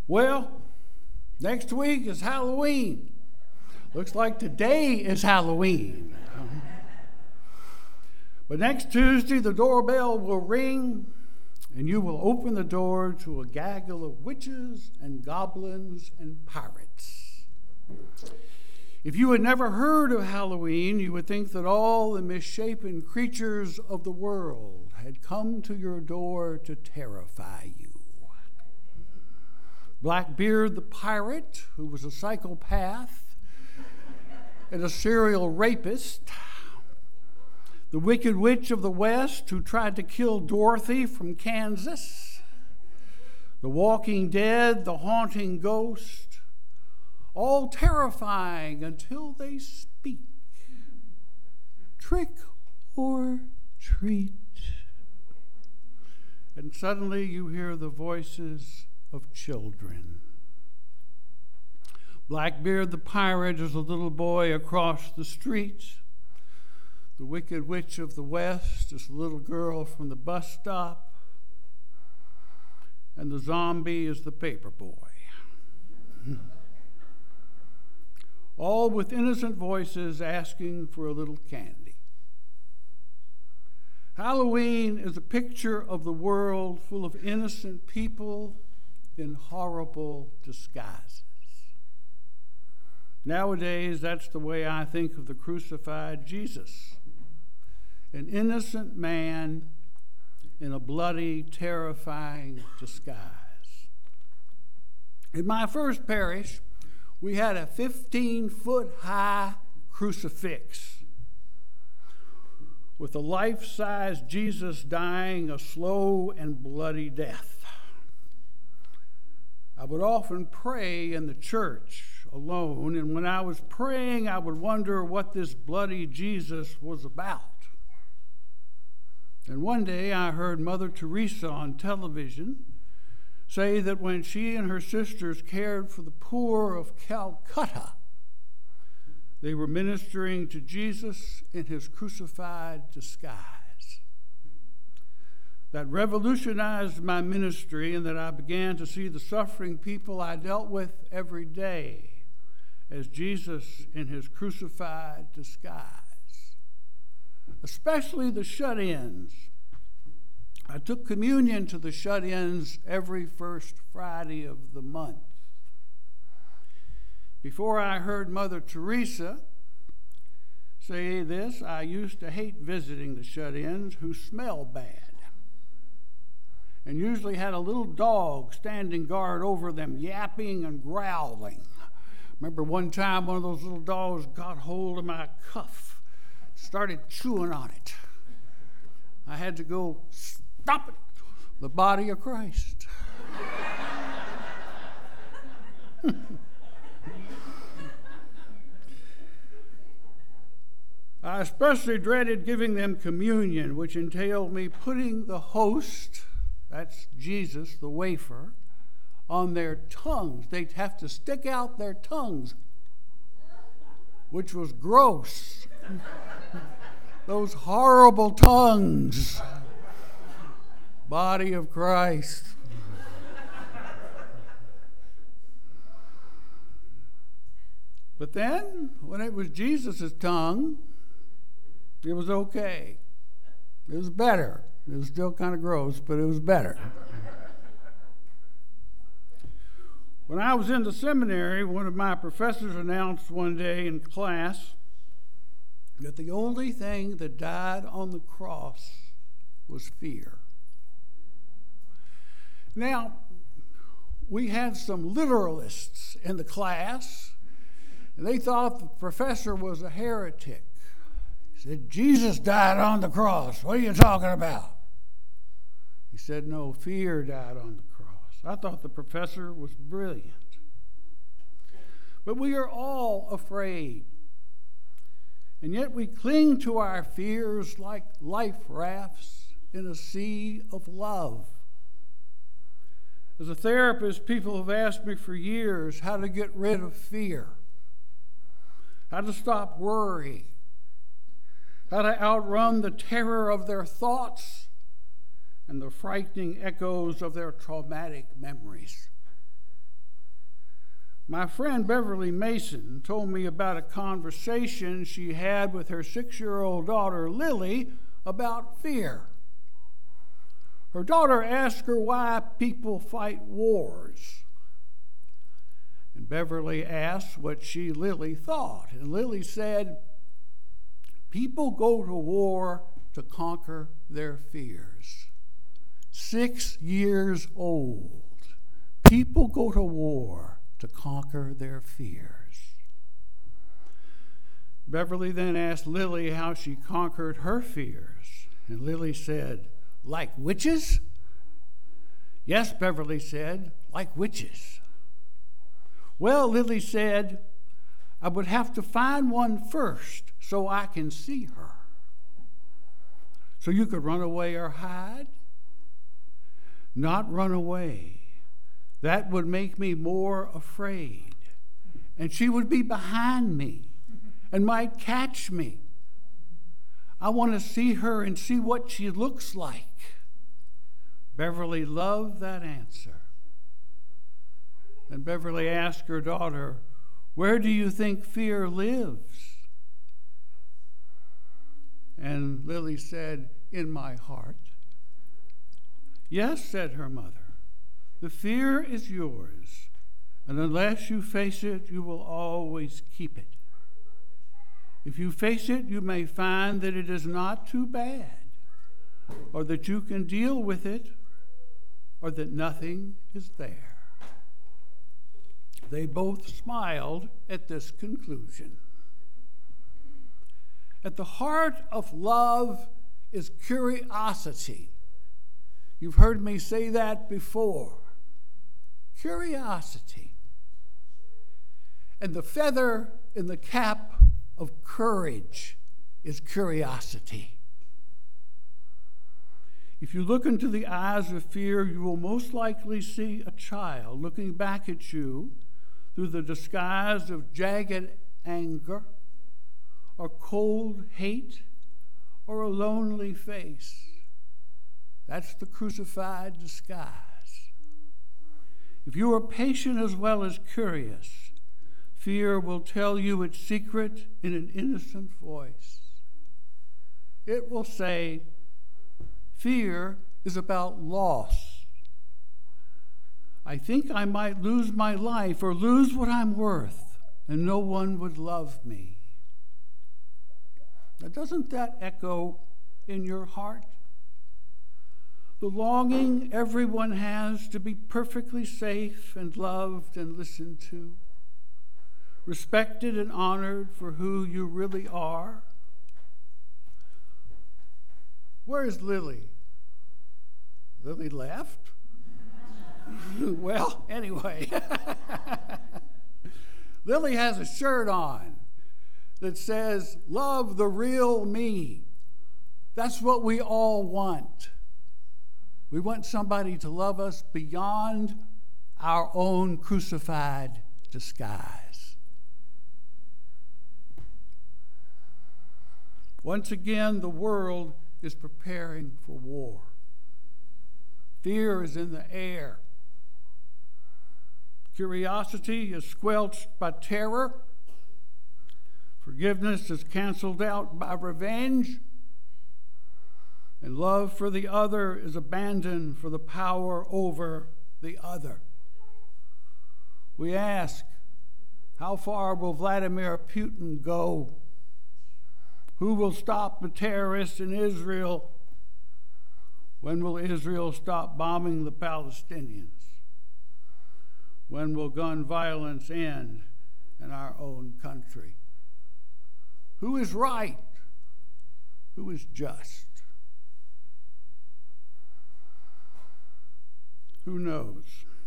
Well, next week is Halloween. Looks like today is Halloween. But next Tuesday, the doorbell will ring, and you will open the door to a gaggle of witches and goblins and pirates. If you had never heard of Halloween, you would think that all the misshapen creatures of the world had come to your door to terrify you. Blackbeard the pirate, who was a psychopath and a serial rapist. The Wicked Witch of the West, who tried to kill Dorothy from Kansas. The Walking Dead, the Haunting Ghost, all terrifying until they speak. Trick or treat. And suddenly you hear the voices of children. Blackbeard the pirate is a little boy across the street. The Wicked Witch of the West is a little girl from the bus stop. And the zombie is the paper boy. All with innocent voices asking for a little candy. Halloween is a picture of the world full of innocent people in horrible disguises. Nowadays, that's the way I think of the crucified Jesus. An innocent man in a bloody, terrifying disguise. In my first parish, we had a 15-foot-high crucifix with a life-size Jesus dying a slow and bloody death. I would often pray in the church alone, and when I was praying, I would wonder what this bloody Jesus was about. And one day I heard Mother Teresa on television say that when she and her sisters cared for the poor of Calcutta, they were ministering to Jesus in his crucified disguise. That revolutionized my ministry, and that I began to see the suffering people I dealt with every day as Jesus in his crucified disguise, especially the shut-ins. I took communion to the shut-ins every first Friday of the month. Before I heard Mother Teresa say this, I used to hate visiting the shut-ins who smell bad and usually had a little dog standing guard over them, yapping and growling. Remember one time one of those little dogs got hold of my cuff, started chewing on it. I had to go, stop it, the body of Christ. I especially dreaded giving them communion, which entailed me putting the host, that's Jesus, the wafer, on their tongues. They'd have to stick out their tongues, which was gross. Those horrible tongues. Body of Christ. But then, when it was Jesus' tongue, it was okay. It was better. It was still kind of gross, but it was better. When I was in the seminary, one of my professors announced one day in class that the only thing that died on the cross was fear. Now, we had some literalists in the class, and they thought the professor was a heretic. He said, Jesus died on the cross. What are you talking about? He said, no, fear died on the cross. I thought the professor was brilliant. But we are all afraid. And yet we cling to our fears like life rafts in a sea of love. As a therapist, people have asked me for years how to get rid of fear, how to stop worrying, how to outrun the terror of their thoughts and the frightening echoes of their traumatic memories. My friend Beverly Mason told me about a conversation she had with her 6-year-old daughter, Lily, about fear. Her daughter asked her why people fight wars. And Beverly asked what Lily thought. And Lily said, people go to war to conquer their fears. 6 years old. People go to war to conquer their fears. Beverly then asked Lily how she conquered her fears. And Lily said, like witches? Yes, Beverly said, like witches. Well, Lily said, I would have to find one first so I can see her. So you could run away or hide? Not run away. That would make me more afraid. And she would be behind me and might catch me. I want to see her and see what she looks like. Beverly loved that answer. And Beverly asked her daughter, where do you think fear lives? And Lily said, in my heart. Yes, said her mother. The fear is yours, and unless you face it, you will always keep it. If you face it, you may find that it is not too bad, or that you can deal with it, or that nothing is there. They both smiled at this conclusion. At the heart of love is curiosity. You've heard me say that before. Curiosity. And the feather in the cap of courage is curiosity. If you look into the eyes of fear, you will most likely see a child looking back at you through the disguise of jagged anger, or cold hate, or a lonely face. That's the crucified disguise. If you are patient as well as curious, fear will tell you its secret in an innocent voice. It will say, fear is about loss. I think I might lose my life or lose what I'm worth, and no one would love me. Now, doesn't that echo in your heart? The longing everyone has to be perfectly safe and loved and listened to, respected and honored for who you really are. Where's Lily? Lily left? Well, anyway. Lily has a shirt on that says, love the real me. That's what we all want. We want somebody to love us beyond our own crucified disguise. Once again, the world is preparing for war. Fear is in the air. Curiosity is squelched by terror. Forgiveness is canceled out by revenge. And love for the other is abandoned for the power over the other. We ask, how far will Vladimir Putin go? Who will stop the terrorists in Israel? When will Israel stop bombing the Palestinians? When will gun violence end in our own country? Who is right? Who is just? Who knows?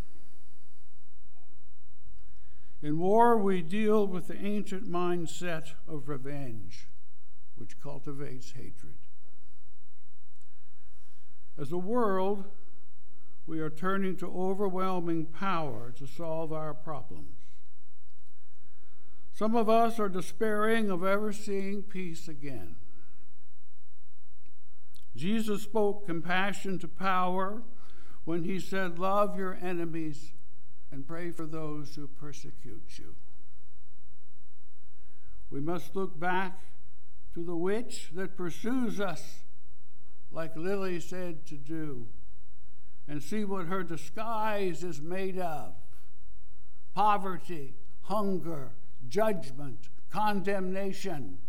In war, we deal with the ancient mindset of revenge, which cultivates hatred. As a world, we are turning to overwhelming power to solve our problems. Some of us are despairing of ever seeing peace again. Jesus spoke compassion to power when he said, love your enemies and pray for those who persecute you. We must look back to the witch that pursues us, like Lily said to do, and see what her disguise is made of. Poverty, hunger, judgment, condemnation.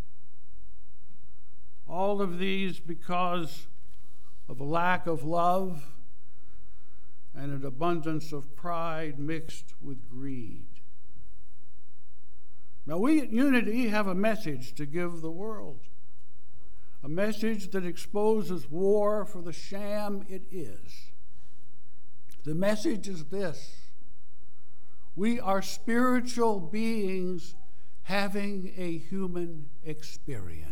All of these because of a lack of love and an abundance of pride mixed with greed. Now, we at Unity have a message to give the world, a message that exposes war for the sham it is. The message is this: we are spiritual beings having a human experience.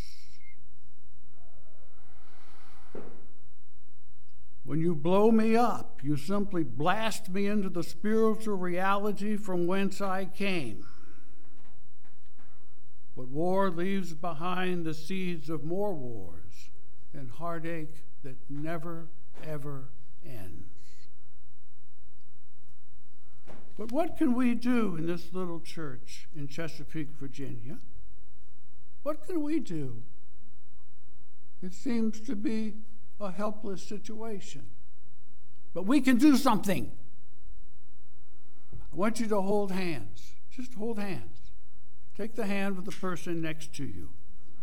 When you blow me up, you simply blast me into the spiritual reality from whence I came. But war leaves behind the seeds of more wars and heartache that never, ever ends. But what can we do in this little church in Chesapeake, Virginia? What can we do? It seems to be a helpless situation. But we can do something. I want you to hold hands. Just hold hands. Take the hand of the person next to you.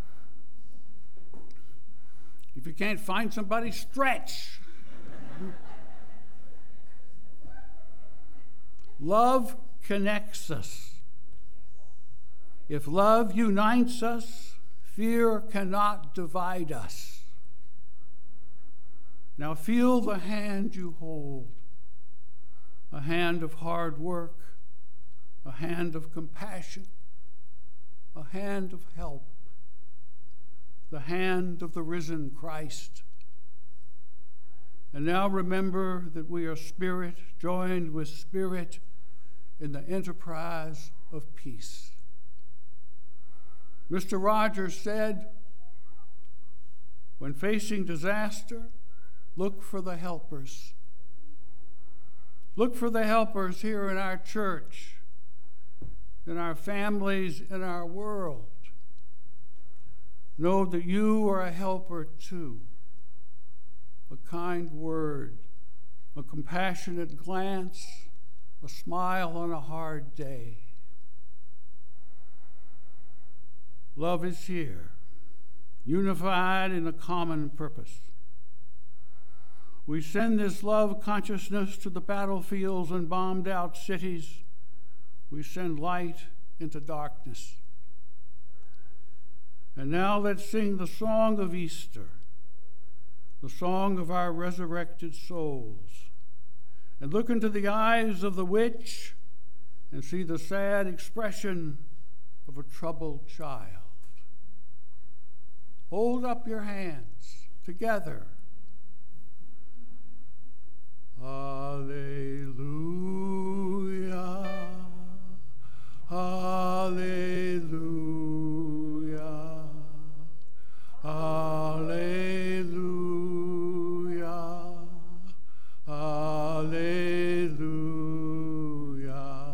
If you can't find somebody, stretch. Love connects us. If love unites us, fear cannot divide us. Now feel the hand you hold, a hand of hard work, a hand of compassion, a hand of help, the hand of the risen Christ. And now remember that we are spirit joined with spirit in the enterprise of peace. Mr. Rogers said, when facing disaster, look for the helpers. Look for the helpers here in our church, in our families, in our world. Know that you are a helper too. A kind word, a compassionate glance, a smile on a hard day. Love is here, unified in a common purpose. We send this love consciousness to the battlefields and bombed out cities. We send light into darkness. And now let's sing the song of Easter, the song of our resurrected souls, and look into the eyes of the witch and see the sad expression of a troubled child. Hold up your hands together. Hallelujah, hallelujah, hallelujah, hallelujah,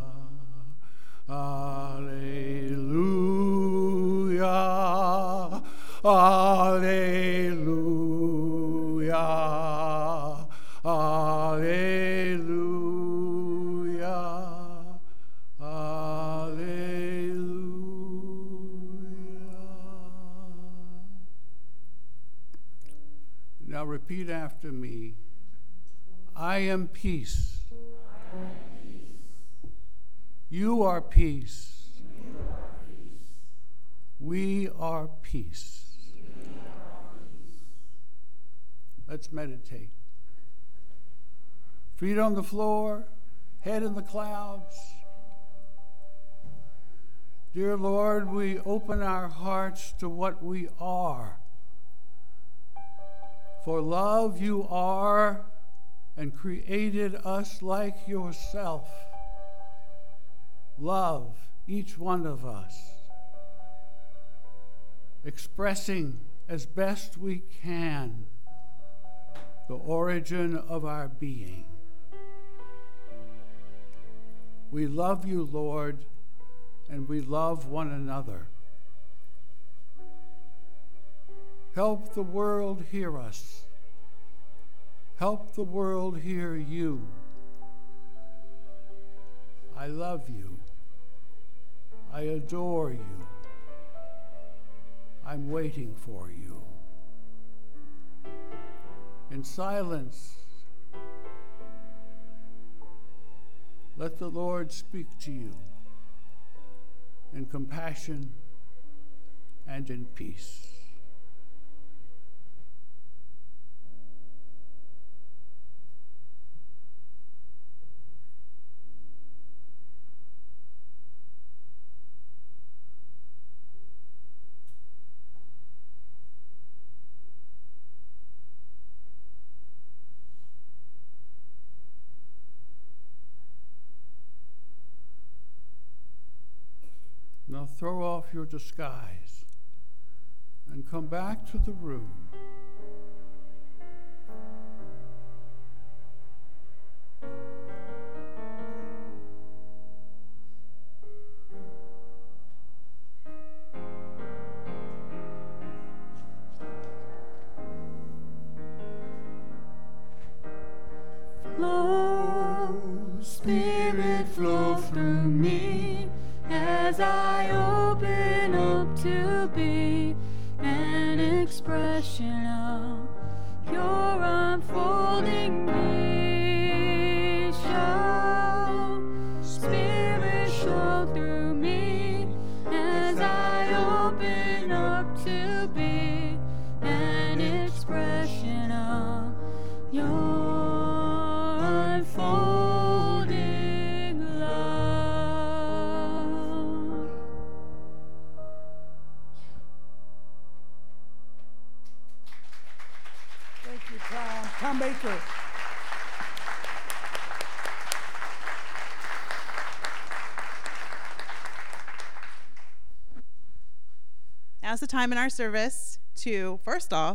hallelujah, hallelujah, hallelujah, hallelujah. Now repeat after me. I am peace. You are peace. We are peace. Let's meditate. Feet on the floor, head in the clouds. Dear Lord, we open our hearts to what we are. For love you are and created us like yourself. Love each one of us, expressing as best we can the origin of our being. We love you, Lord, and we love one another. Help the world hear us. Help the world hear you. I love you. I adore you. I'm waiting for you. In silence, let the Lord speak to you in compassion and in peace. Now throw off your disguise and come back to the room. Flow, Spirit, flow through me as I open up to be an expression of your unfolding vision. Spirit, flow through me as I open up to be an expression of your unfolding love. Thank you, Tom Baker. Now's the time in our service to, first off,